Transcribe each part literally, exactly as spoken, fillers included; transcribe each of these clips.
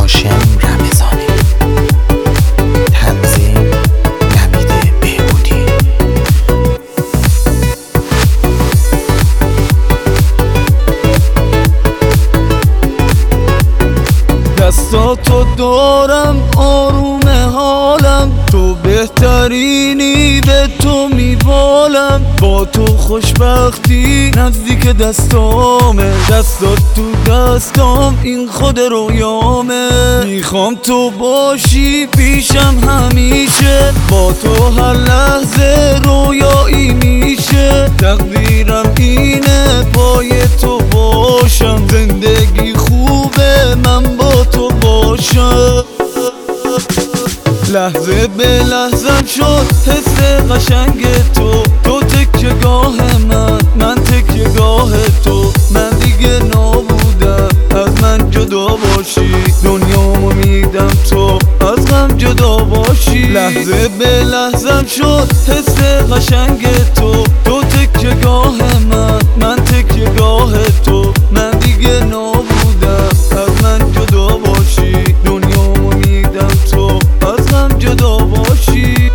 هاشم رمضانی. تنظیم نوید بهبودی. دستاتو دارم آروم حالم، تو بهترینی به تو میبالم. با تو خوشبختی نزدیک دستامه، دستات تو دستام این خود رویامه. میخوام تو باشی پیشم همیشه، با تو هر لحظه رویایی میشه. تقدیرم اینه پای تو باشم، زندگی خوبه من با تو باشم. لحظه به لحظم شد حس قشنگ تو، تو تکیه گاه من، من تکیه گاه تو. من دیگه نابودم از من جدا باشی، دنیامو میدم تو از غم جدا باشی. لحظه به لحظم شد حس قشنگ تو، تو تکیه گاه من، من تکیه گاه تو. من دیگه نابودم از من جدا باشی، دنیامو میدم تو از غم جدا باشی.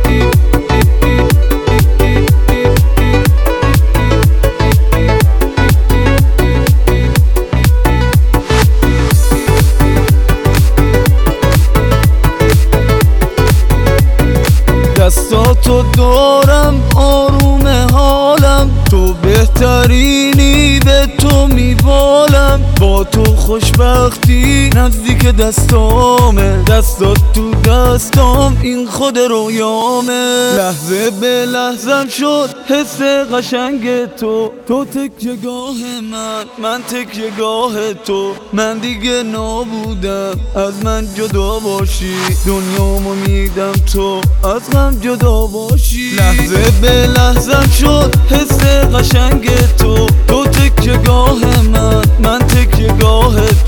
دستاتو دارم آروم حالم، تو بهترینی به تو میبالم. با تو خوشبختی نزدیک دستامه، دستات تو دستام این خود رویامه. لحظه به لحظم شد حس قشنگ تو، تو تکیه گاه من، من تکیه گاه تو. من دیگه نابودم از من جدا باشی، دنیامو میدم تو از غم جدا باشی. لحظه به لحظم شد حس قشنگ تو، تو تکیه گاه من، من تکیه گاه تو.